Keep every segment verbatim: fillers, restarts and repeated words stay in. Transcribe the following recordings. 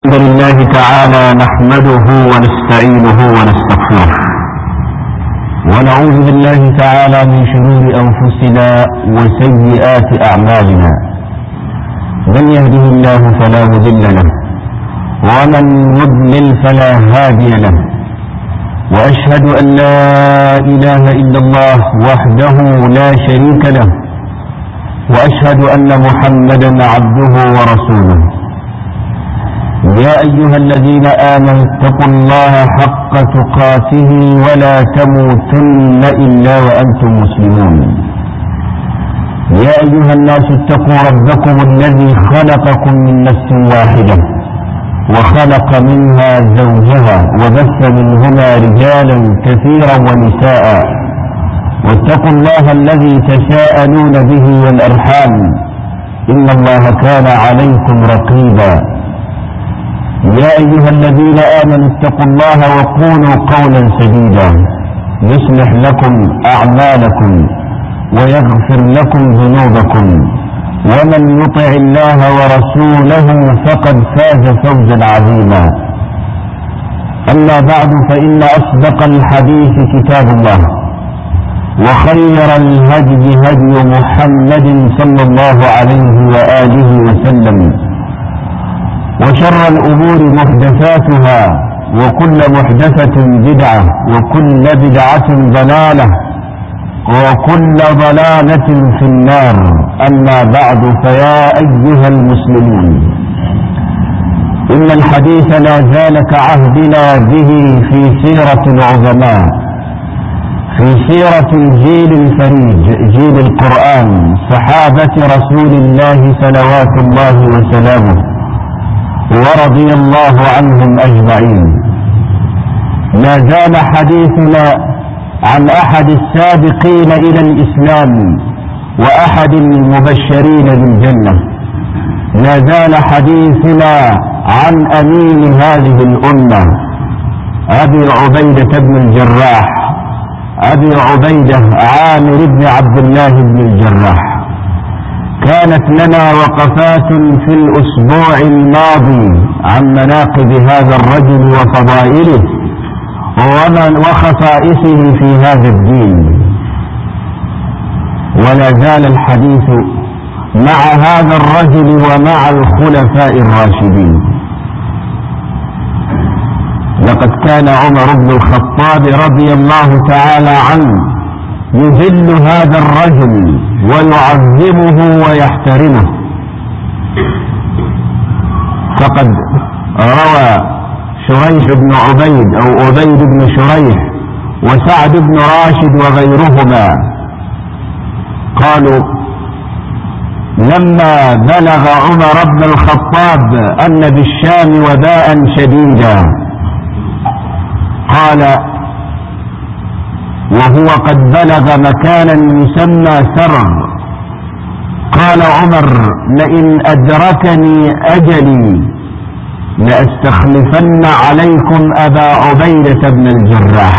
الحمد لله تعالى نحمده ونستعينه ونستغفره ونعوذ بالله تعالى من شرور أنفسنا وسيئات أعمالنا. من يهده الله فلا مضل له ومن يضلل فلا هادي له، وأشهد أن لا إله إلا الله وحده لا شريك له، وأشهد أن محمدا عبده ورسوله. يا أيها الذين آمنوا اتقوا الله حق تقاته ولا تموتن إلا وأنتم مسلمون. يا أيها الناس اتقوا ربكم الذي خلقكم من نفس واحدة وخلق منها زوجها وبث منهما رجالا كثيرا ونساء، واتقوا الله الذي تساءلون به والأرحام إن الله كان عليكم رقيبا. يا أيها الذين آمنوا اتقوا الله وقولوا قولا سديدا يصلح لكم أعمالكم ويغفر لكم ذنوبكم، ومن يطع الله ورسوله فقد فاز فوزا عظيما. أما بعد، فإن أصدق الحديث كتاب الله، وخير الهدي هدي محمد صلى الله عليه وآله وسلم، وشر الأمور محدثاتها، وكل محدثة بدعة، وكل بدعة ضلالة، وكل ضلالة في النار. أما بعد، فيا أيها المسلمون، إن الحديث لا زال كعهدنا به في سيرة العظماء، في سيرة الجيل الفريد، جيل القرآن، صحابة رسول الله صلوات الله وسلامه، ورضي الله عنهم أجمعين. ما زال حديثنا عن أحد السابقين إلى الإسلام وأحد المبشرين بالجنة. ما زال حديثنا عن أمين هذه الأمة، أبي عبيدة بن الجراح، أبي عبيدة عامر بن عبد الله بن الجراح. كانت لنا وقفات في الأسبوع الماضي عن مناقب هذا الرجل وفضائله ومن وخصائصه في هذا الدين، ولا زال الحديث مع هذا الرجل ومع الخلفاء الراشدين. لقد كان عمر بن الخطاب رضي الله تعالى عنه يذل هذا الرجل ويعظمه ويحترمه، فقد روى شريح بن عبيد أو عبيد بن شريح وسعد بن راشد وغيرهما قالوا: لما بلغ عمر بن الخطاب أن بالشام وباء شديدا، قال وهو قد بلغ مكانا يسمى سرغ، قال عمر: لئن أدركني أجلي لأستخلفن عليكم أبا عبيدة بن الجراح،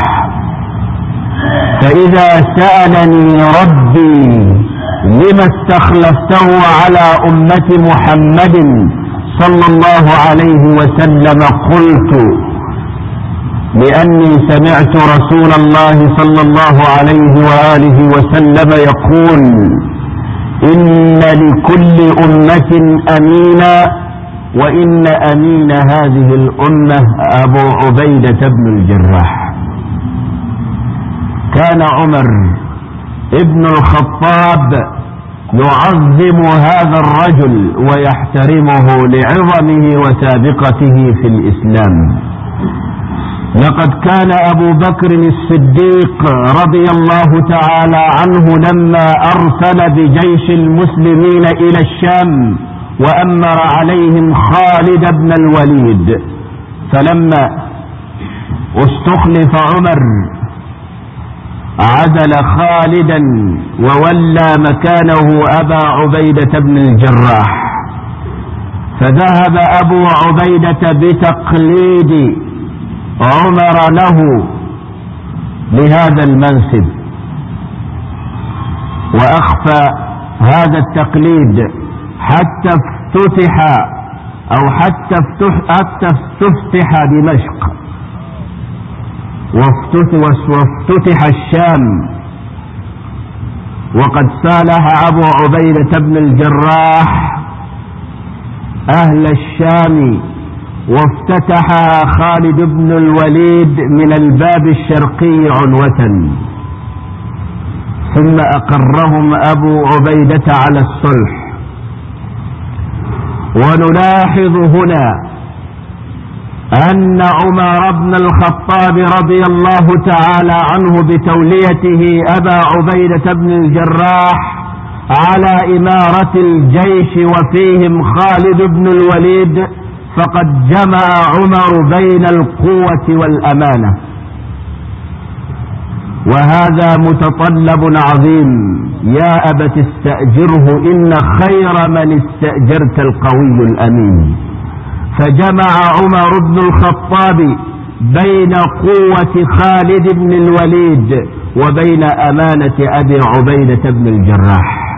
فإذا سألني ربي لما استخلفته على أمة محمد صلى الله عليه وسلم قلت: لأني سمعت رسول الله صلى الله عليه وآله وسلم يقول: إن لكل أمة أمينا، وإن أمين هذه الأمة أبو عبيدة بن الجراح. كان عمر ابن الخطاب يعظم هذا الرجل ويحترمه لعظمه وسابقته في الإسلام. لقد كان أبو بكر الصديق رضي الله تعالى عنه لما أرسل بجيش المسلمين إلى الشام وأمر عليهم خالد بن الوليد، فلما استخلف عمر عزل خالدا وولى مكانه أبا عبيدة بن الجراح، فذهب أبو عبيدة بتقليد عمر له لهذا المنصب، وأخفى هذا التقليد حتى افتتح أو حتى افتتح دمشق وافتتح الشام. وقد صالح أبو عبيدة بن الجراح أهل الشام وافتتحها خالد بن الوليد من الباب الشرقي عنوة، ثم أقرهم أبو عبيدة على الصلح. ونلاحظ هنا أن عمر بن الخطاب رضي الله تعالى عنه بتوليته أبا عبيدة بن الجراح على إمارة الجيش وفيهم خالد بن الوليد، فقد جمع عمر بين القوة والأمانة، وهذا متطلب عظيم. يا أبت استأجره إن خير من استأجرت القوي الأمين. فجمع عمر بن الخطاب بين قوة خالد بن الوليد وبين أمانة أبي عبيدة بن الجراح.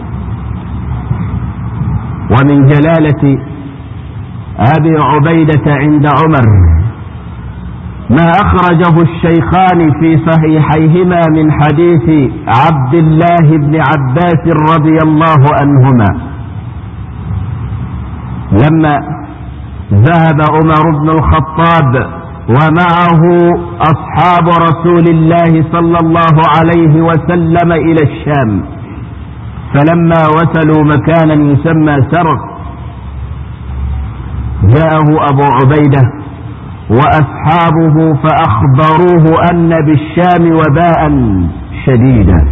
ومن جلالة أبي عبيدة عند عمر ما أخرجه الشيخان في صحيحيهما من حديث عبد الله بن عباس رضي الله عنهما لما ذهب عمر بن الخطاب ومعه أصحاب رسول الله صلى الله عليه وسلم إلى الشام، فلما وصلوا مكانا يسمى سرق جاءه أبو عبيدة وأصحابه فأخبروه أن بالشام وباء شديدا.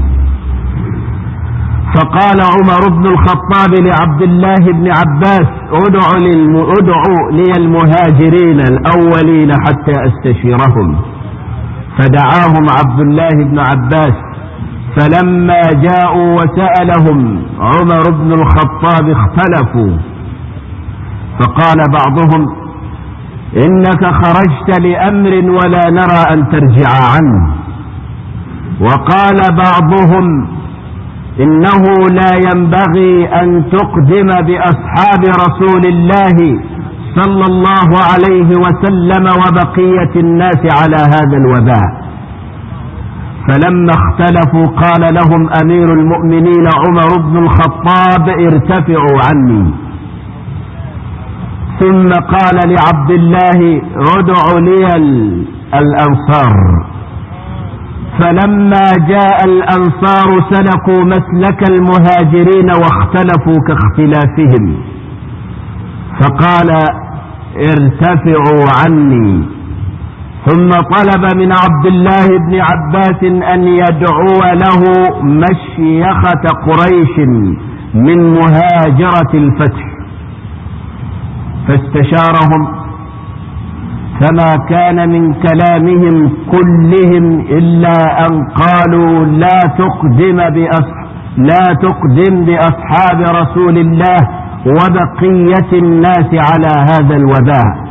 فقال عمر بن الخطاب لعبد الله بن عباس ادعوا لي المهاجرين الأولين حتى أستشيرهم. فدعاهم عبد الله بن عباس، فلما جاءوا وسألهم عمر بن الخطاب اختلفوا، فقال بعضهم إنك خرجت لأمر ولا نرى أن ترجع عنه، وقال بعضهم إنه لا ينبغي أن تقدم بأصحاب رسول الله صلى الله عليه وسلم وبقية الناس على هذا الوباء. فلما اختلفوا قال لهم أمير المؤمنين عمر بن الخطاب ارتفعوا عني، ثم قال لعبد الله ادع لي الأنصار. فلما جاء الأنصار سلكوا مسلك المهاجرين واختلفوا كاختلافهم، فقال ارتفعوا عني. ثم طلب من عبد الله بن عباس أن يدعو له مشيخة قريش من مهاجرة الفتح، فاستشارهم، فما كان من كلامهم كلهم إلا أن قالوا لا تقدم بأصحاب لا تقدم بأصحاب رسول الله وبقية الناس على هذا الوباء.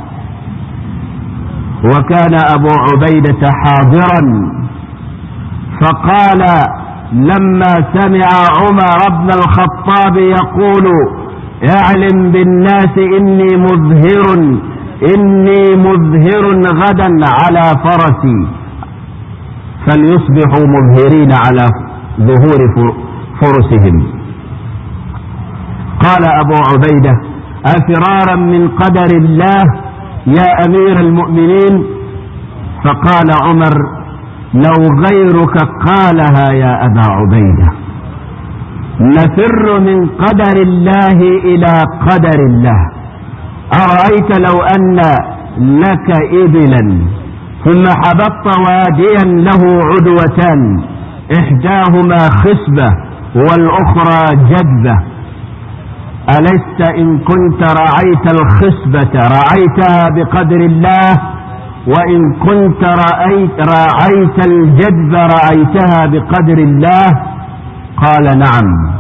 وكان أبو عبيدة حاضرا، فقال لما سمع عمر بن الخطاب يقول اعلم بالناس إني مظهر إني مظهر غدا على فرسي، فليصبحوا مظهرين على ظهور فرسهم. قال أبو عبيدة أفرارا من قدر الله يا أمير المؤمنين؟ فقال عمر لو غيرك قالها يا أبا عبيدة، نفر من قدر الله إلى قدر الله. أرأيت لو أن لك إبلا ثم حبطت واديا له عدوتان إحداهما خصبة والأخرى جدبة، ألست إن كنت رعيت الخصبة رعيتها بقدر الله، وإن كنت رأيت رعيت الجدب رعيتها بقدر الله؟ قال نعم.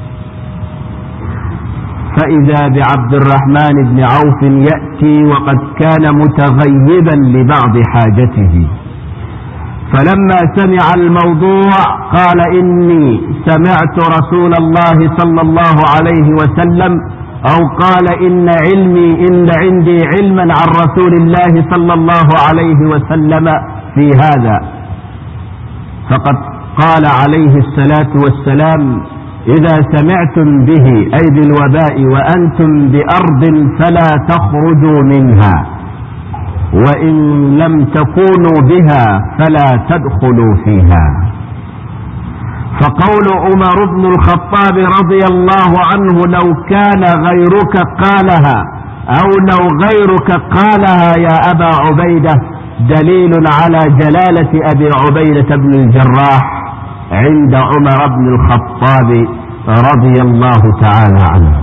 فإذا بعبد الرحمن بن عوف يأتي وقد كان متغيبا لبعض حاجته، فلما سمع الموضوع قال إني سمعت رسول الله صلى الله عليه وسلم أو قال إن علمي إن عندي علما عن رسول الله صلى الله عليه وسلم في هذا، فقد قال عليه الصلاة والسلام: إذا سمعتم به أي بالوباء وأنتم بأرض فلا تخرجوا منها، وإن لم تكونوا بها فلا تدخلوا فيها. فقول عمر بن الخطاب رضي الله عنه: لو كان غيرك قالها أو لو غيرك قالها يا أبا عبيدة، دليل على جلالة أبي عبيدة بن الجراح عند عمر بن الخطاب رضي الله تعالى عنه.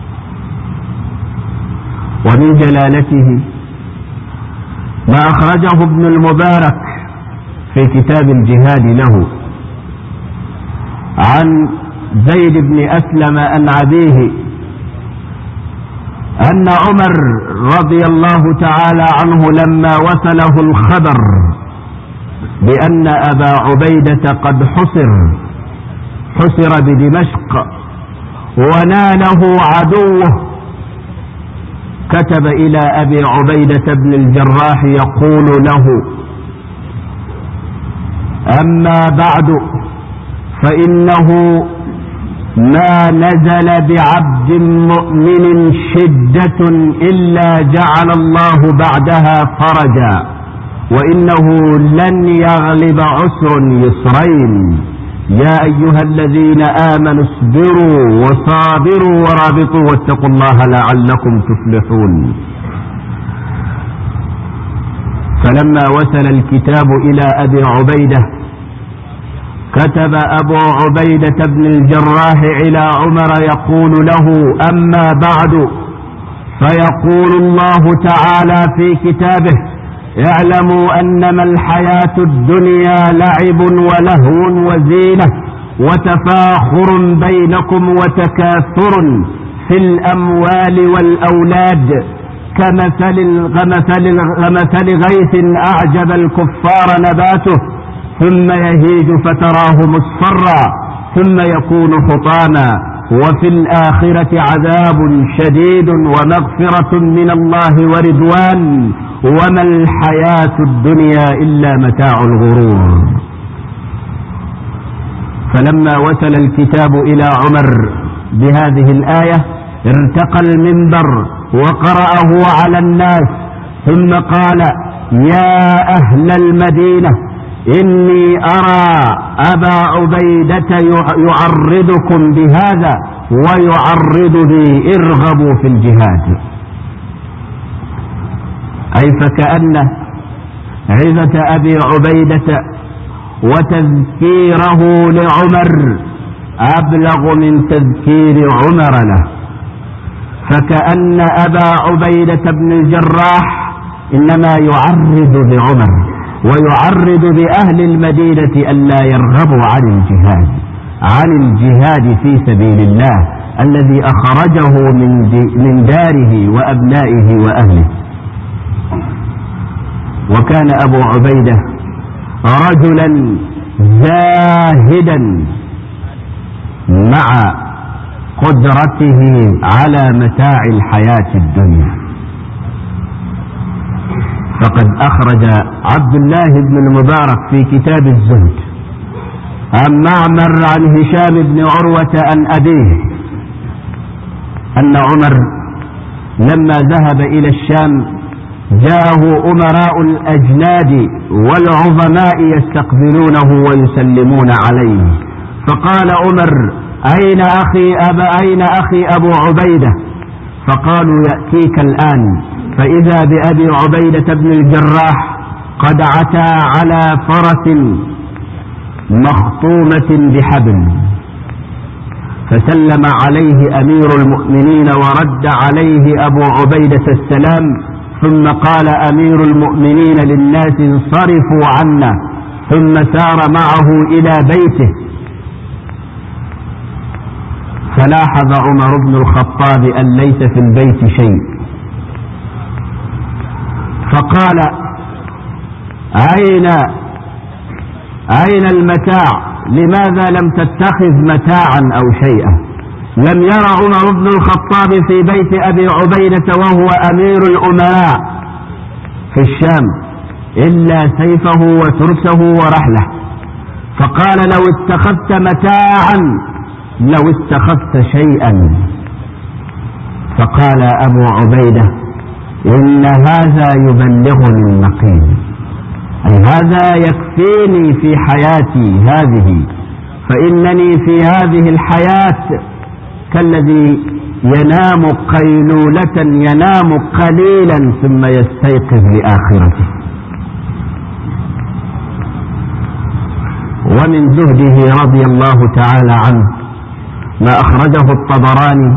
ومن جلالته ما أخرجه ابن المبارك في كتاب الجهاد له عن زيد بن أسلم عن أبيه أن عمر رضي الله تعالى عنه لما وصله الخبر بأن أبا عبيدة قد حصر حصر بدمشق وناله عدوه، كتب إلى أبي عبيدة بن الجراح يقول له: أما بعد، فإنه ما نزل بعبد مؤمن شدة إلا جعل الله بعدها فرجا، وإنه لن يغلب عسر يسرين. يا أيها الذين آمنوا اصبروا وصابروا ورابطوا واتقوا الله لعلكم تفلحون. فلما وصل الكتاب إلى أبي عبيدة كتب أبو عبيدة بن الجراح إلى عمر يقول له: أما بعد، فيقول الله تعالى في كتابه: اعلموا أنما الحياة الدنيا لعب ولهو وزينة وتفاخر بينكم وتكاثر في الأموال والأولاد كمثل غمثل غيث أعجب الكفار نباته ثم يهيج فتراه مصفرا ثم يكون حطاما، وفي الآخرة عذاب شديد ومغفرة من الله ورضوان، وما الحياة الدنيا إلا متاع الغرور. فلما وصل الكتاب إلى عمر بهذه الآية ارتقى المنبر وقرأه على الناس، ثم قال: يا أهل المدينة، إني أرى أبا عبيدة يعرضكم بهذا ويعرض بي، ارغبوا في الجهاد. أي فكأن عظة أبي عبيدة وتذكيره لعمر أبلغ من تذكير عمر له، فكأن أبا عبيدة بن الجراح إنما يعرض بعمر ويعرض بأهل المدينة ألا يرغبوا عن الجهاد عن الجهاد في سبيل الله الذي أخرجه من من داره وأبنائه وأهله. وكان أبو عبيدة رجلا زاهدا مع قدرته على متاع الحياة الدنيا. فقد أخرج عبد الله بن المبارك في كتاب الزهد عن معمر عن هشام بن عروة عن أبيه أن عمر لما ذهب إلى الشام جاءه أمراء الأجناد والعظماء يستقبلونه ويسلمون عليه، فقال عمر: أين أخي أبا أين أخي أبو عبيدة؟ فقالوا: يأتيك الآن. فإذا بأبي عبيدة بن الجراح قد عتى على فرس مخطومة بحبل، فسلم عليه أمير المؤمنين ورد عليه أبو عبيدة السلام، ثم قال أمير المؤمنين للناس: انصرفوا عنا، ثم سار معه إلى بيته. فلاحظ عمر بن الخطاب أن ليس في البيت شيء، فقال: أين أين المتاع؟ لماذا لم تتخذ متاعا أو شيئا؟ لم ير عمر بن الخطاب في بيت أبي عبيدة وهو أمير الأمراء في الشام إلا سيفه وترسه ورحله، فقال لو اتخذت متاعا لو اتخذت شيئا. فقال أبو عبيدة إن هذا يبلغني المقيم، أي هذا يكفيني في حياتي هذه، فإنني في هذه الحياة كالذي ينام قيلولة ينام قليلا ثم يستيقظ لآخرته. ومن زهده رضي الله تعالى عنه ما أخرجه الطبراني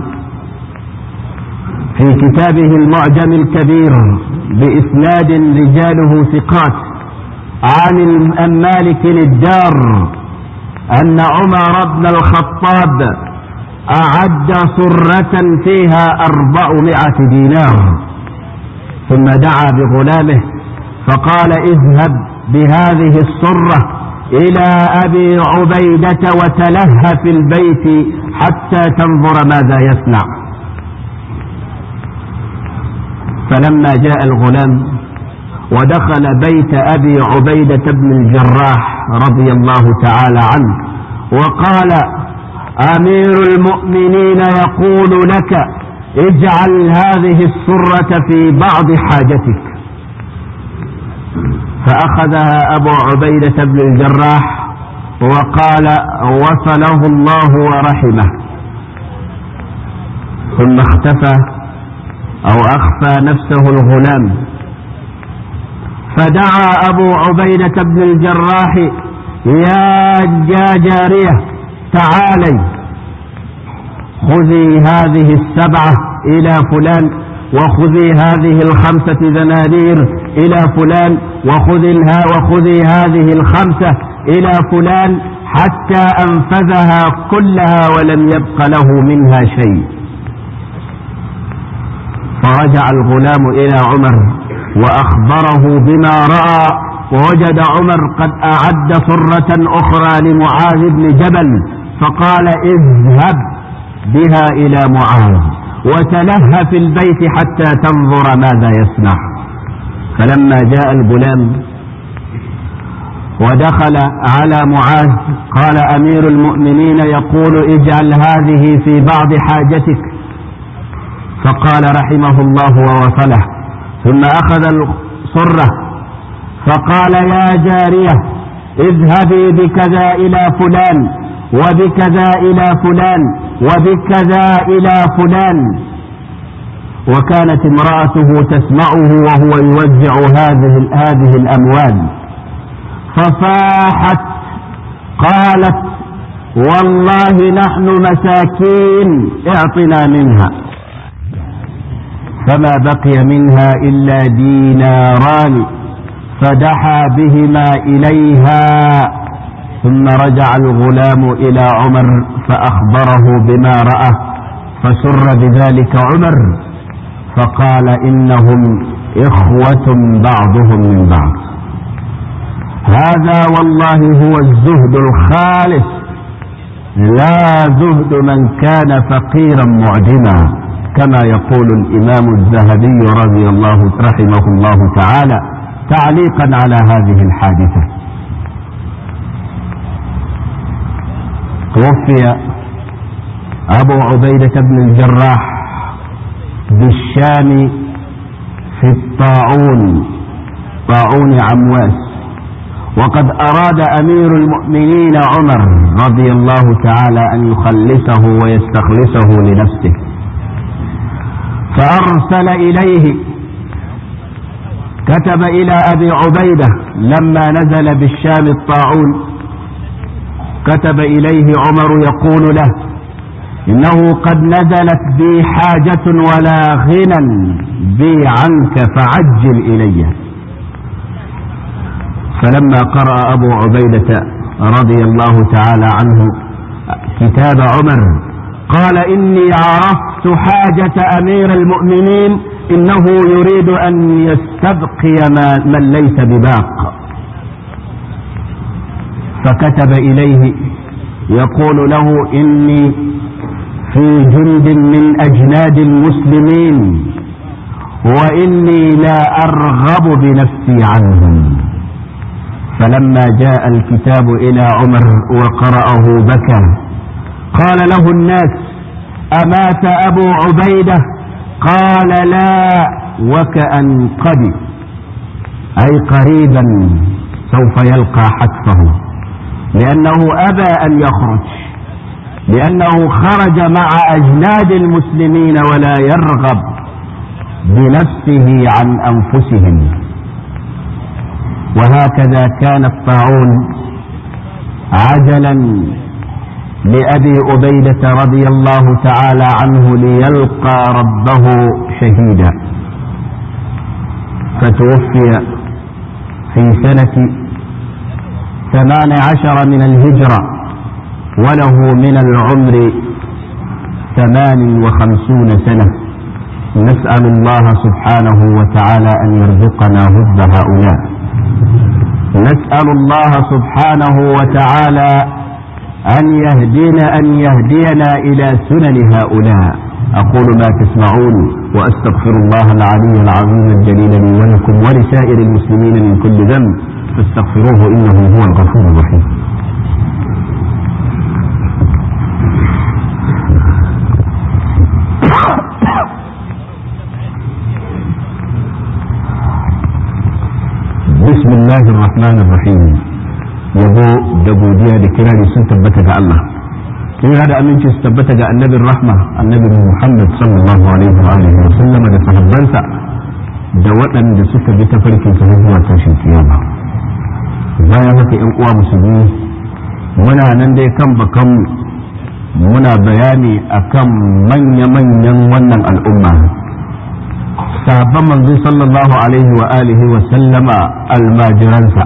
في كتابه المعجم الكبير بإسناد رجاله ثقات عن مالك الدار أن عمر بن الخطاب أعد صرة فيها أربعمائة دينار، ثم دعا بغلامه فقال اذهب بهذه الصرة إلى أبي عبيدة وتلهى في البيت حتى تنظر ماذا يصنع. فلما جاء الغلام ودخل بيت أبي عبيدة بن الجراح رضي الله تعالى عنه وقال أمير المؤمنين يقول لك اجعل هذه السرة في بعض حاجتك، فأخذها أبو عبيدة بن الجراح وقال وصله الله ورحمه، ثم اختفى أو أخفى نفسه الغلام، فدعا أبو عبيدة بن الجراح يا جارية تعالي خذي هذه السبعة إلى فلان، وخذي هذه الخمسة دنانير إلى فلان، وخذي وخذي هذه الخمسة إلى فلان، حتى أنفذها كلها ولم يبق له منها شيء. فرجع الغلام إلى عمر وأخبره بما رأى، ووجد عمر قد أعد صرة أخرى لمعاذ بن جبل، فقال اذهب بها إلى معاذ وتلهى في البيت حتى تنظر ماذا يصنع. فلما جاء الغلام ودخل على معاذ قال أمير المؤمنين يقول اجعل هذه في بعض حاجتك، فقال رحمه الله ووصله، ثم أخذ الصرة فقال يا جارية اذهبي بكذا إلى فلان وبكذا إلى فلان وبكذا إلى فلان. وكانت امرأته تسمعه وهو يوزع هذه هذه الأموال، فصاحت قالت والله نحن مساكين اعطنا منها، فما بقي منها إلا ديناران، فدحى بهما إليها. ثم رجع الغلام إلى عمر فأخبره بما رأى، فسر بذلك عمر فقال إنهم إخوة بعضهم من بعض. هذا والله هو الزهد الخالص، لا زهد من كان فقيرا معدما، كما يقول الإمام الذهبي رضي الله رحمه الله تعالى تعليقا على هذه الحادثة. توفي أبو عبيدة بن الجراح بالشام في الطاعون، طاعون عمواس، وقد أراد أمير المؤمنين عمر رضي الله تعالى أن يخلصه ويستخلصه لنفسه، فأرسل إليه، كتب إلى أبي عبيدة لما نزل بالشام الطاعون، كتب إليه عمر يقول له إنه قد نزلت بي حاجة ولا غنى بي عنك فعجل إلي. فلما قرأ أبو عبيدة رضي الله تعالى عنه كتاب عمر قال إني عرفت حاجة أمير المؤمنين، إنه يريد أن يستبقي من ليس بباق. فكتب إليه يقول له إني في جند من أجناد المسلمين وإني لا أرغب بنفسي عنهم. فلما جاء الكتاب إلى عمر وقرأه بكى. قال له الناس: أمات أبو عبيدة؟ قال: لا، وكأن قد أي قريبا سوف يلقى حتفه، لأنه أبى أن يخرج، لأنه خرج مع أجناد المسلمين ولا يرغب بنفسه عن أنفسهم. وهكذا كان الطاعون عجلا لأبي عبيدة رضي الله تعالى عنه ليلقى ربه شهيدا، فتوفي في سنة ثمان عشر من الهجرة وله من العمر ثمان وخمسون سنة. نسأل الله سبحانه وتعالى أن يرزقنا حب هؤلاء، نسأل الله سبحانه وتعالى أن يهدينا أن يهدينا إلى سنن هؤلاء. أقول ما تسمعون وأستغفر الله العلي العظيم الجليل لي ولكم ولسائر المسلمين من كل ذنب فاستغفروه إنه هو الغفور الرحيم. بسم الله الرحمن الرحيم. yabo da godiya da kirari sun tabbata ga Allah, sai da aminci su tabbata ga annabin rahma annabi Muhammad sallallahu alaihi wa alihi wa sallama da sahabbansa da waɗanda suka bi tafarkin sa zuwa tashin kiyama. Bayan haka ƴan uwa musulmi, muna nan dai kan bakan muna bayani akan manya-manyan wannan al'umma, sahabban manzo sallallahu alaihi wa alihi wa sallama, almajiransa.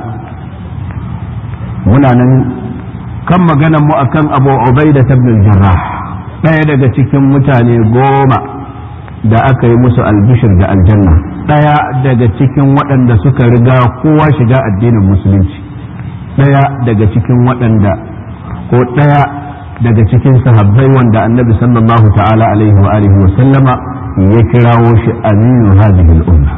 muna nan kan maganar mu akan Abu Ubaida ibn al-Jarrah, ɗaya daga cikin mutane goma da aka yi musu albishir da aljanna, ɗaya daga cikin waɗanda suka riga kowa shiga addinin musulunci, ɗaya daga cikin waɗanda ko ɗaya daga cikin sahabbai wanda annabi sallallahu ta'ala alaihi wa alihi wa sallama ya kirawo shi aminu hadhihi al-umma.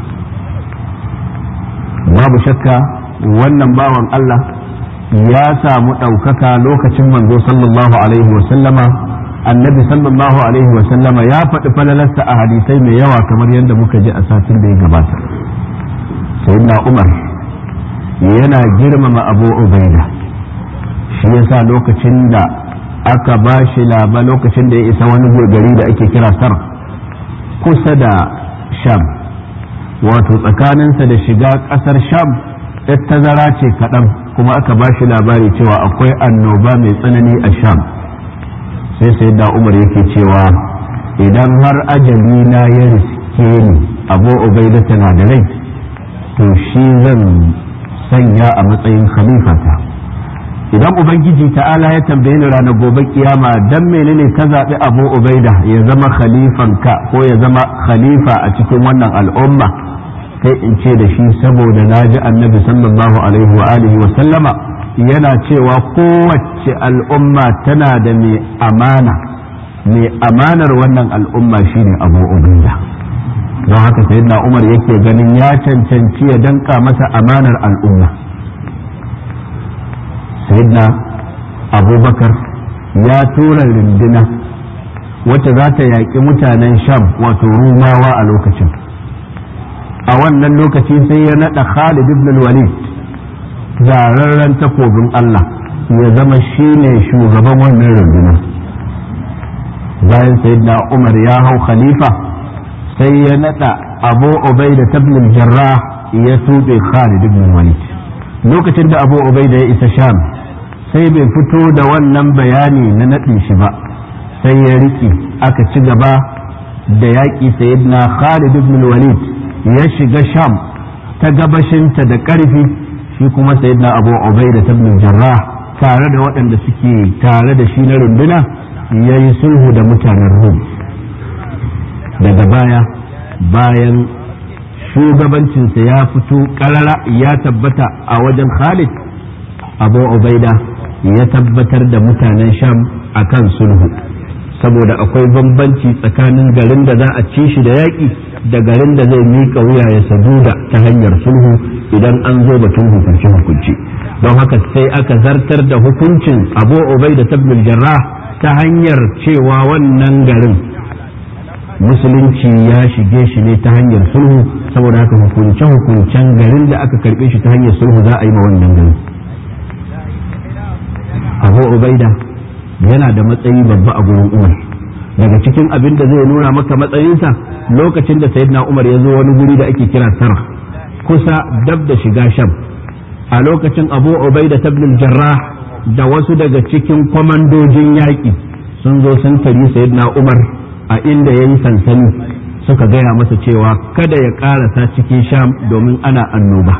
babu shakka wannan bawan Allah ya samu ɗaukaka lokacin manzo sallallahu alaihi wa sallama. Annabi sallallahu alaihi wa sallama ya faɗi falalarsa a hadisai mai yawa kamar yadda muka ji a satin da ya gabata. Sayyidina Umar yana girmama Abu Ubaida, shi yasa lokacin da aka ba shi laba lokacin da ya isa wani gari da ake kira Sar kusa da Sham, wato tsakaninsa da shiga ƙasar Sham ɗan tazara ce kaɗan, kuma aka ba shi labari cewa akwai annoba mai tsanani a Sham. sai sai da Umar yake cewa idan har ajali na ya riske ni Abu Ubaida tana da rai, to shi zan sanya a matsayin khalifata. Idan Ubangiji ta'ala ya tambaye ni ranar gobe kiyama dan menene ka zaɓi Abu Ubaida ya zama khalifanka ko ya zama khalifa a cikin wannan al'umma, sai in ce da shi saboda na ji annabi sallallahu alaihi wa alihi wa sallama yana cewa kowace al'umma tana da mai amana, mai amanar wannan al'umma shine Abu Ubaida. don haka sayyidina Umar yake ganin ya cancanci ya danka masa amanar al'umma. sayyidina Abubakar ya tura runduna wacce za ta yaƙi mutanen Sham wato Rumawa a lokacin. a wannan lokaci sai ya naɗa Khalid ibn al-Walid, zararren takobin Allah, ya zama shine shugaban wannan runduna. bayan sayyidina Umar ya hau khalifa, sai ya naɗa Abu Ubaida ibn al-Jarrah ya tuɓe Khalid ibn al-Walid. lokacin da Abu Ubaida ya isa Sham, sai bai fito da wannan bayani na naɗin shi ba, sai ya riƙe aka ci gaba da yaƙi. sayyidina Khalid ibn al-Walid ya shiga Sham ta gabashinta da ƙarfi, shi kuma sayyidina Abu Ubaida ibn al-Jarrah tare da waɗanda suke tare da shi na runduna ya yi sulhu da mutanen Rum. daga baya bayan shugabancinsa ya fito ƙarara ya tabbata a wajen Khalid, Abu Ubaida ya tabbatar da mutanen Sham akan sulhu, saboda akwai bambanci tsakanin garin da za a ci shi da yaƙi da garin da zai miƙa wuya ya saduda ta hanyar sulhu idan an zo batun hukunci hukunci don haka sai aka zartar da hukuncin Abu Ubaida ibn al-Jarrah ta hanyar cewa wannan garin musulunci ya shige shi ne ta hanyar sulhu saboda haka hukunce hukuncen garin da aka karbe shi ta hanyar sulhu za a yi ma wannan garin. Abu Ubaida yana da matsayi babba a gurin Umar. Daga cikin abin da zai nuna maka matsayinsa lokacin da Sayyidina Umar ya zo wani guri da ake kira Sarh kusa dab da shiga Sham, a lokacin Abu Ubaida ibn al-Jarrah da wasu daga cikin kwamandojin yaƙi sun zo sun tari Sayyidina Umar a inda yayi sansani, suka gaya masa cewa kada ya ƙarasa cikin Sham domin ana annoba.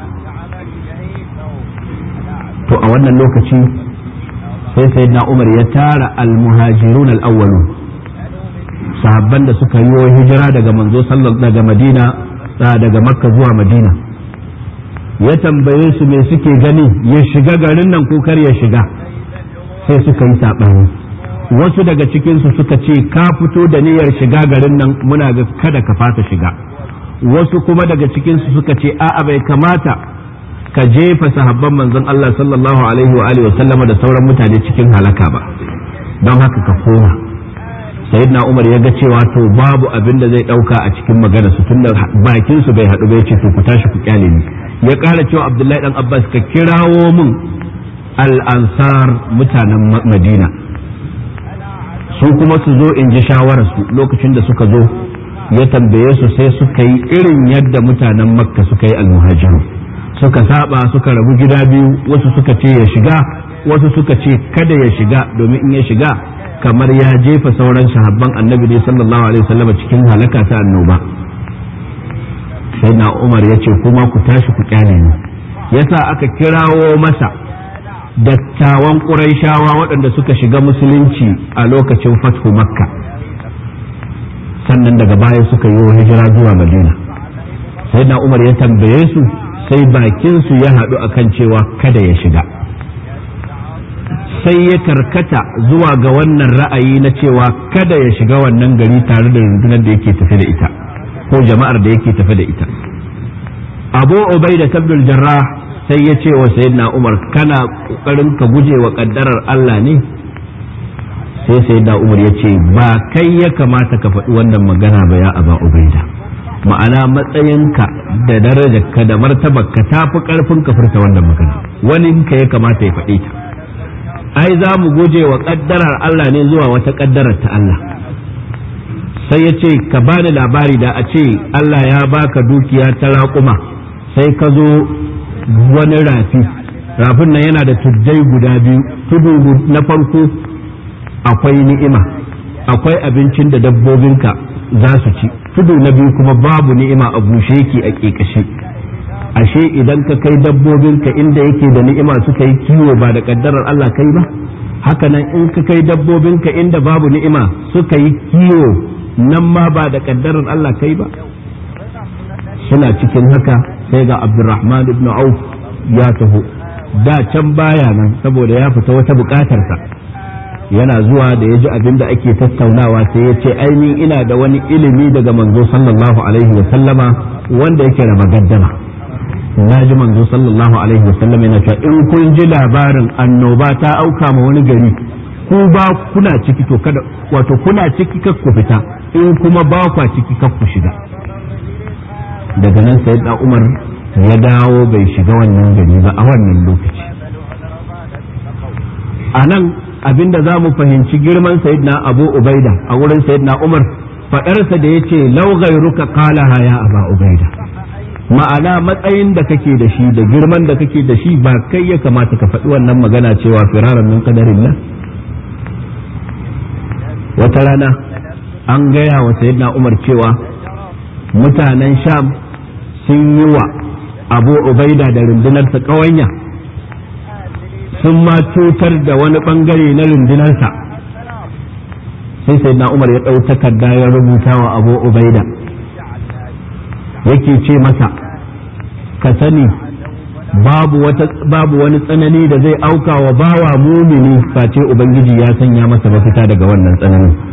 To a wannan lokaci sai Sayyidina Umar ya tara al-muhajirun al-awwalun, sahabban da suka yi hijira daga manzo sallallahu daga Madina daga Makka zuwa Madina, ya tambaye su me suke gani ya shiga garin nan ko kar ya shiga, sai suka yi saɓani. Wasu daga cikinsu suka ce ka fito da niyyar shiga garin nan muna ga kada ka fasa shiga, wasu kuma daga cikinsu suka ce a'a bai kamata ka jefa sahabban manzon Allah sallallahu alaihi wa alihi wa sallama da sauran mutane cikin halaka ba, don haka ka koma. Sayyidina Umar ya ga cewa to babu abin da zai dauka a cikin magana su tunda bakin su bai hadu bai ce to ku tashi ku kyale ni. Ya kara cewa Abdullahi dan Abbas ka kirawo mun al-ansar mutanen Madina su kuma su zo in ji shawararsu. Lokacin da suka zo ya tambaye su sai suka yi irin yadda mutanen Makka suka yi al-muhajiru, suka saba suka rabu gida biyu, wasu suka ce ya shiga wasu suka ce kada ya shiga domin in ya shiga kamar ya jefa sauran sahabban annabi ne sallallahu alaihi wasallam cikin halaka ta annoba. Sai na Umar ya ce kuma ku tashi ku kyale ni, yasa aka kirawo masa dattawan Qurayshawa waɗanda suka shiga musulunci a lokacin fathu Makka, sannan daga baya suka yi hijira zuwa Madina. Sai na Umar ya tambaye su sai bakin su ya haɗu akan cewa kada ya shiga, sai ya karkata zuwa ga wannan ra'ayi na cewa kada ya shiga wannan gari tare da rundunar da yake tafe da ita ko jama'ar da yake tafe da ita. Abu Ubaida ibn al-Jarrah sai ya ce wa Sayyidina Umar kana kokarin ka guje wa kaddarar Allah ne? Sai Sayyidina Umar ya ce ba kai ya kamata ka faɗi wannan magana ba ya Aba Ubaida, ma'ana matsayinka da darajarka da martabarka tafi karfin ka furta wannan magana, wani ka ya kamata ya faɗe ta. Ai za mu guje wa kaddarar Allah ne zuwa wata kaddarar ta Allah. Sai ya ce ka bani labari da a ce Allah ya baka dukiya ta raƙuma sai ka zo wani rafi, rafin nan yana da tuddai guda biyu, tudu na farko akwai ni'ima, akwai abincin da dabbobinka za su ci, tudu na biyu kuma babu ni'ima a bushe yake a ƙeƙashe. Ashe idan ka kai dabbobinka inda yake da ni'ima suka yi kiwo ba da kaddarar Allah kai ba, haka nan in ka kai dabbobinka inda babu ni'ima suka yi kiwo nan ma ba da kaddarar Allah kai ba. Suna cikin haka sai ga Abdurrahman ibn Auf ya taho, da can baya nan saboda ya fita wata bukatarsa, yana zuwa da ya ji abin da ake tattaunawa sai ya ce ainihin ina da wani ilimi daga manzo sallallahu alaihi wa sallama wanda yake raba gaddama. Na ji manzo sallallahu alaihi wa sallam yana cewa in kun ji labarin annoba ta auka ma wani gari ku ba kuna ciki to kada, wato kuna ciki kar ku fita, in kuma ba kwa ciki kar ku shiga. Daga nan Sayyidina Umar ya dawo bai shiga wannan gari ba a wannan lokaci. A nan abinda za mu fahimci girman Sayyidina Abu Ubaida a wurin Sayyidina Umar, faɗarsa da ya ce lau ghayruka qalaha ya Aba Ubaida, ma'ana matsayin da kake da shi da girman da kake da shi ba kai ya kamata ka faɗi wannan magana cewa firaran min qadarillah. Wata rana an gaya wa Sayyidina Umar cewa mutanen Sham sun yi wa Abu Ubaida da rundunarsa ƙawanya, sun ma cutar da wani bangare na rundunarsa. Sai Sayyidina Umar ya ɗau takarda ya rubuta wa Abu Ubaida yake ce masa ka sani babu wata babu wani tsanani da zai auka wa bawa mumini face ubangiji ya sanya masa mafita daga wannan tsananin,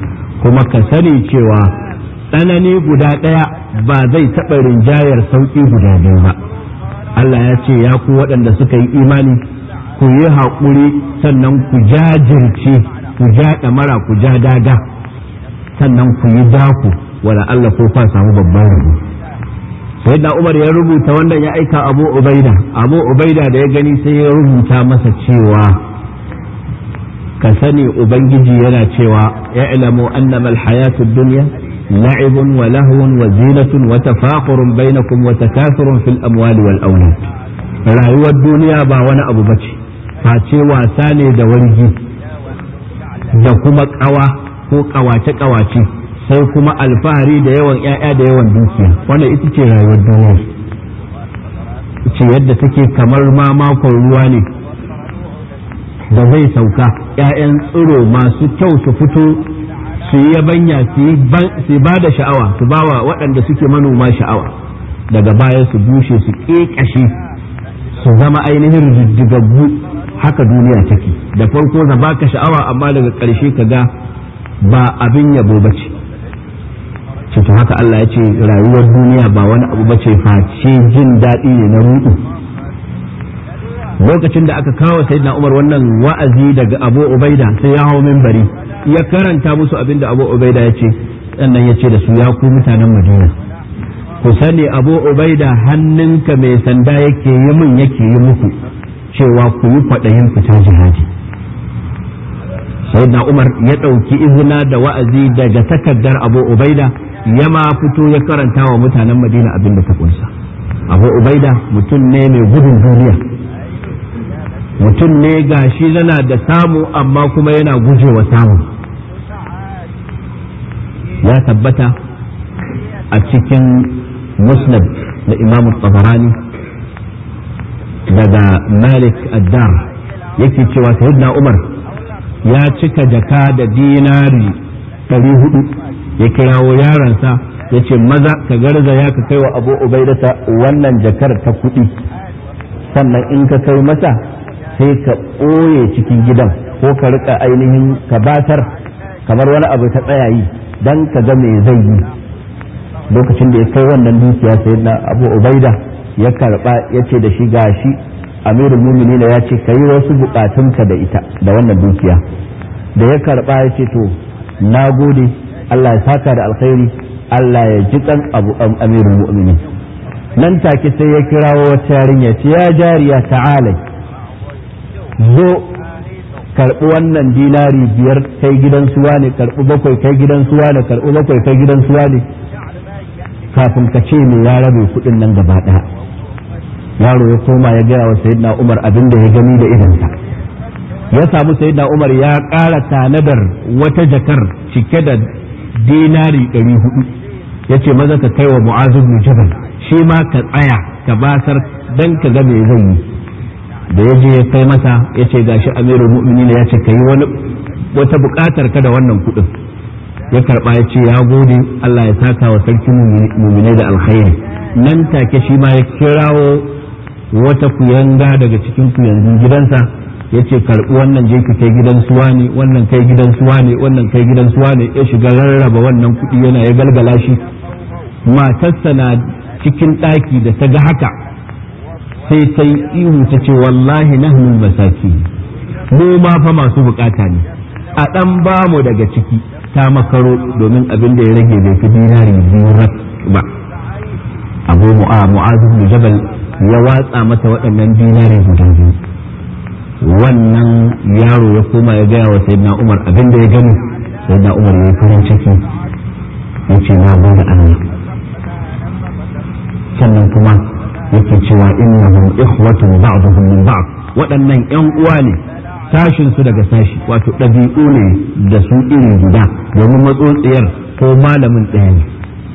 kuma ka sani cewa tsanani guda ɗaya ba zai taɓa rinjayar sauƙi guda biyu ba. Allah ya ce ya ku waɗanda suka yi imani ku yi haƙuri sannan ku jajirce ku ja ɗamara ku ja daga sannan ku yi daku wala Allah ko fa samu babban rabo. sai da Umar ya rubuta wannan ya aika Abu Ubaida Abu Ubaida da ya gani sai ya rubuta masa cewa ka sani ubangiji yana cewa ya'lamu annama alhayatu ad-dunya la'ibun wa lahwun wa zinatun wa tafaqurun bainakum wa takathurun fil amwali wal awlad. rayuwar duniya ba wani abu bace face wasa ne da wargi da kuma kawa ko kawace kawace sai kuma alfahari da yawan ƴaƴa da yawan dukiya. wannan ita ce rayuwar duniya ce yadda take kamar ma makon ruwa ne da zai sauka ƴaƴan tsiro masu kyau su fito su yi yabanya su ba da sha'awa su ba wa waɗanda suke manoma sha'awa daga baya su bushe su ƙeƙashe su zama ainihin riddigaggu. haka duniya take da farko za baka sha'awa amma daga ƙarshe ka ga ba abin yabo bace. to haka Allah ya ce rayuwar duniya ba wani abu bace face jin daɗi ne na ruɗu. lokacin da aka kawo sayyidina Umar wannan wa'azi daga Abu Ubaida sai ya hawo minbari ya karanta musu abin da Abu Ubaida ya ce sannan ya ce da su ya ku mutanen Madina ku sani Abu Ubaida hannunka mai sanda yake yi min yake yi muku cewa ku yi kwaɗayin fitar jihadi. sayyidina Umar ya ɗauki izina da wa'azi daga takaddar Abu Ubaida ya ma fito ya karanta wa mutanen Madina abin da ta kunsa. Abu Ubaida mutum ne mai gudun duniya, mutum ne gashi yana da samu amma kuma yana gujewa samu. ya tabbata a cikin musnad da Imam Tabarani daga Malik ad-Dar yake cewa sayyidina Umar ya cika jaka da dinari ɗari hudu ya kirawo yaransa ya ce maza ka garzaya ka kai wa Abu Ubaidata wannan jakar ta kuɗi sannan in ka kai masa sai ka ɓoye cikin gidan ko ka rika ainihin ka batar kamar wani abu ta tsayayi dan ka ga me zai yi. lokacin da ya kai wannan dukiya sayyidina Abu Ubaida ya karba ya ce da shi gashi amirul mu'minin ya ce kai wasu bukatunka da ita da wannan dukiya. da ya karba ya ce to na gode Allah ya saka da alkhairi Allah ya ji kan abu amirul mu'minin. nan take sai ya kirawo wata yarinya ce ya jariya ta'ala zo karbi wannan dinari biyar kai gidan suwa ne karbi bakwai kai gidan suwa ne karbi bakwai kai gidan suwa ne kafin ka ce me ya rabe kudin nan gaba daya. yaro ya koma ya gaya wa sayyidina Umar abin da ya gani da idansa. ya samu sayyidina Umar ya ƙara tanadar wata jakar cike da dinari ɗari hudu ya ce maza ka kai wa Mu'az ibn Jabal shi ma ka tsaya ka basar dan ka ga me zai yi. da ya je ya kai masa ya ce gashi amirul mu'minin ya ce kai wani wata buƙatar ka da wannan kuɗin. ya karba ya ce ya gode Allah ya saka wa sarkin mu'minai da alkhairi. nan take shi ma ya kirawo wata kuyanga daga cikin kuyangun gidansa ya ce karbi wannan je ka kai gidan suwa ne wannan kai gidan suwa ne wannan kai gidan suwa ne ya shiga rarraba wannan kuɗi yana ya galgala shi. matarsa na cikin ɗaki da ta ga haka sai ta yi ihu ta ce wallahi nahnu masaki mu ma fa masu bukata ne a ɗan bamu daga ciki. ta makaro domin abin da ya rage bai fi dinari biyu ba. Abu Mu'az bin Jabal ya watsa mata waɗannan dinari guda biyu. wannan yaro ya koma ya gaya wa sayyidina Umar abin da ya gani. sayyidina Umar ya yi farin ciki ya ce na gode Allah. sannan kuma yake cewa innahum ikhwatun ba'duhum min ba'd waɗannan ƴan uwa ne sashin su daga sashi wato ɗabi'u ne da su iri guda domin matsotsiyar ko malamin ɗaya ne.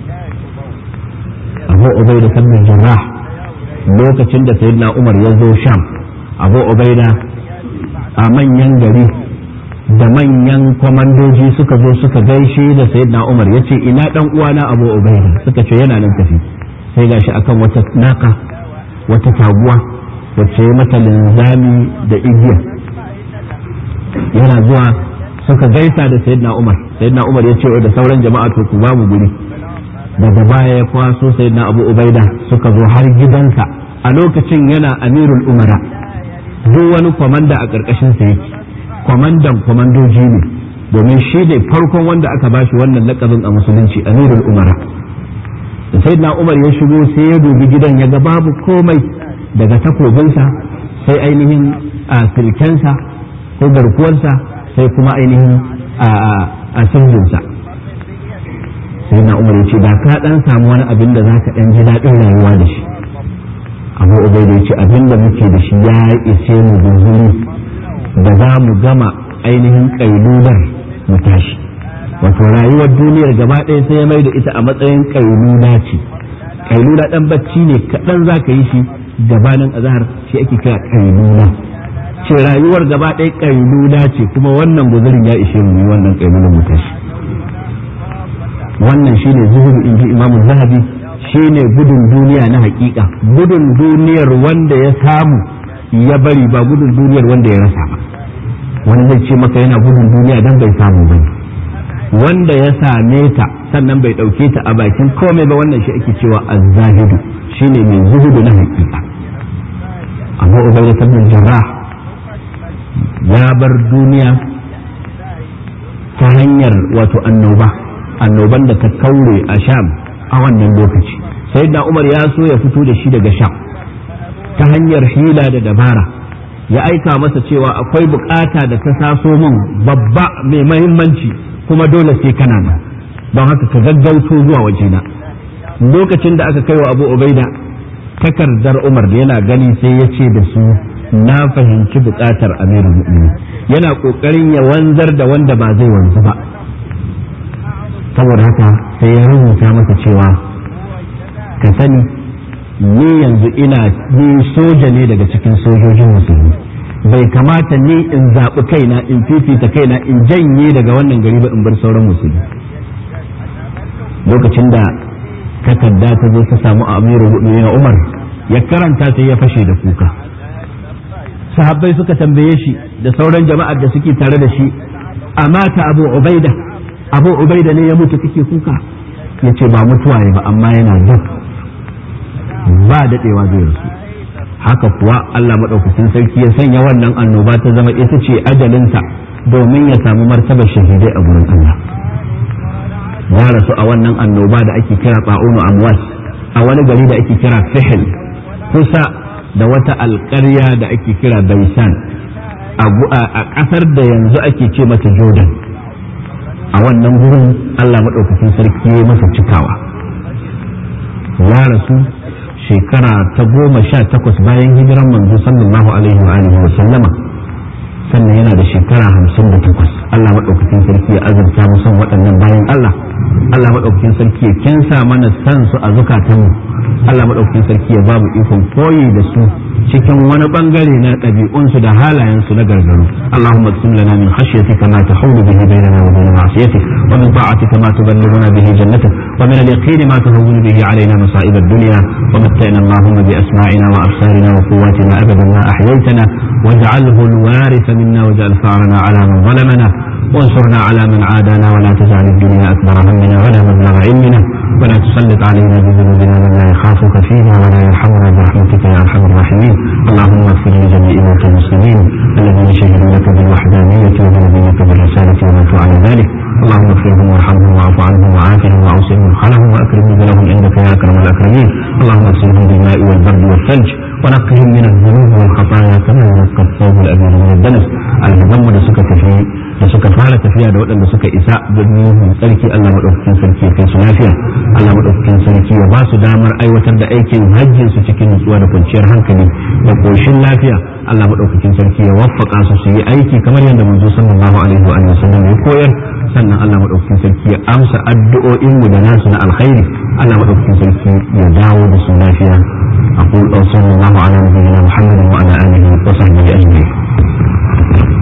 Abu Ubaida ibn Jarrah lokacin da sayyidina Umar ya zo Sham Abu Ubaida a manyan gari da manyan kwamandoji suka zo suka gaishe da sayyidina Umar yace ina dan uwana Abu Ubaida suka ce yana nan tafi sai gashi akan wata naka wata taguwa wacce mata linzami da igiya yana zuwa suka gaisa da sayyidina Umar sayyidina Umar ya ce da sauran jama'a to ku ba mu guri daga baya ya kwaso sayyidina Abu Ubaida suka zo har gidansa a lokacin yana amirul umara duk wani kwamanda a ƙarƙashin sa yake kwamandan kwamandoji ne domin shi ne farkon wanda aka bashi wannan lakabin a musulunci amirul umara da sayyidina Umar ya shigo sai ya dubi gidan ya ga babu komai daga takobinsa sai ainihin a silkensa ko garkuwarsa sai kuma ainihin a sirrinsa sai na Umar ya ce da ka dan samu wani abin da zaka dan ji daɗin rayuwa da shi Abu Ubaida ya ce abin da muke da shi ya ishe mu guzuri da za mu gama ainihin kailular mu tashi wato rayuwar duniyar gaba ɗaya sai ya mai da ita a matsayin kailula ce kailula dan bacci ne kaɗan zaka yi shi gabanin azhar shi ake kira kailula ce rayuwar gaba ɗaya kailula ce kuma wannan guzurin ya ishe mu wannan kailular mu tashi wannan shine zuhudu inji Imam Zahabi shine gudun duniya na hakika gudun duniyar wanda ya samu ya bari ba gudun duniyar wanda ya rasa ba wani zai ce maka yana gudun duniya dan bai samu ba wanda ya same ta sannan bai dauke ta a bakin komai ba wannan shi ake cewa az-zahidu shine mai zuhudu na hakika Abu Ubaidah ibn Jarrah ya bar duniya ta hanyar wato annoba annoban da ta kaure a Sham a wannan lokaci sayyidina Umar ya so ya fito da shi daga Sham ta hanyar hila da dabara ya aika masa cewa akwai bukata da ta taso min babba mai muhimmanci kuma dole sai kana nan don haka ka gaggauto zuwa wajena lokacin da aka kai wa Abu Ubaida takardar Umar da yana gani sai ya ce da su na fahimci bukatar amirul mu'minin yana kokarin ya wanzar da wanda ba zai wanzu ba saboda haka sai ya rubuta masa cewa ka sani ni yanzu ina ni soja ne daga cikin sojojin musulmi bai kamata ni in zaɓi kaina in fifita kaina in janye daga wannan gari ba in bar sauran musulmi lokacin da takarda ta zo ta samu amirul mu'minin Umar ya karanta sai ya fashe da kuka sahabbai suka tambaye shi da sauran jama'ar da suke tare da shi amata Abu Ubaida Abu Ubaida ne ya mutu kake kuka yace ba mutuwa ne ba amma yana duk ba daɗewa zai rasu haka kuwa Allah madaukakin sarki ya sanya wannan annoba ta zama ita ce ajalinsa domin ya samu martabar shahidai a gurin Allah ya rasu a wannan annoba da ake kira ta'unu amwas a wani gari da ake kira Fihl kusa da wata alƙarya da ake kira Baisan a ƙasar da yanzu ake ce mata Jordan a wannan gurin Allah maɗaukakin sarki ya masa cikawa ya rasu shekara ta goma sha takwas bayan hijiran manzo sallallahu alaihi wa alihi wa sallama sannan yana da shekara hamsin da takwas Allah maɗaukakin sarki ya azurta mu son waɗannan bayan Allah Allah maɗaukakin sarki ya kinsa mana san su a zukatanmu Allah maɗaukakin sarki ya babu ikon koyi da su cikin wani bangare na ɗabi'unsu da halayensu na gargaru Allahumma qsim lana min khashyatika ma tahulu bihi bainana wa bain ma'siyatik wa min ta'atika ma tuballighuna bihi jannatak wa min al-yaqini ma tahawwinu bihi alaina masa'ib ad-dunya wa matta'na Allahumma bi asma'ina wa absarina wa quwwatina abadan ma ahyaytana waj'alhu al-waritha minna waj'al tha'rana 'ala man zalamana وانصرنا على من عادانا ولا تجعل الدنيا أكبر همنا ولا مبلغ علمنا ولا تسلط علينا بذنوبنا من لا يخافك فينا ولا يرحمنا برحمتك يا أرحم الراحمين اللهم اغفر لجميع موتى المسلمين الذين شهدوا لك بالوحدانية ونبيك بالرسالة وماتوا على ذلك اللهم اغفرهم وارحمهم واعف عنهم وعافهم واوسعهم مدخلهم واكرم نزلهم عندك يا اكرم الاكرمين اللهم اغسلهم بالماء والبرد والثلج ونقهم من الذنوب والخطايا كما ينقى الثوب الابيض من الدنس الهمم da suka tafi da suka fara tafiya da waɗanda suka isa birnin sarki Allah madaukakin sarki ya kai su lafiya Allah madaukakin sarki ya ba su damar aiwatar da aikin hajjin su cikin nutsuwa da kwanciyar hankali da koshin lafiya Allah madaukakin sarki ya waffaka su su yi aiki kamar yadda manzo sallallahu alaihi wa sallam ya koyar sannan Allah madaukakin sarki ya amsa addu'o'in mu da nasu na alkhairi Allah madaukakin sarki ya dawo da su lafiya aqul sallallahu ala nabiyyina muhammadin wa ala alihi wa sahbihi ajma'in